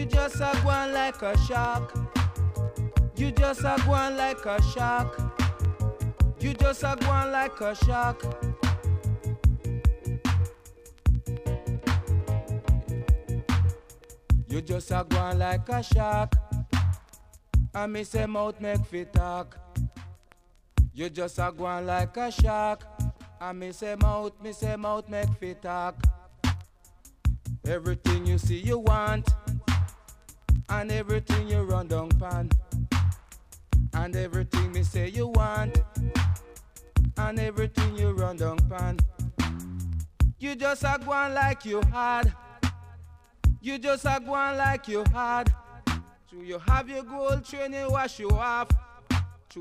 You just a go on like a shark. You just a go on like a shark. You just a go on like a shark. You just a go on like a shark. And me say mouth make fit talk. You just a go on like a shark. And me say mouth make fit talk. Everything you see you want, and everything you run down pan. And everything me say you want, and everything you run down pan. You just a go on like you hard. You just a go on like you hard. So you have your gold chain and wash you off.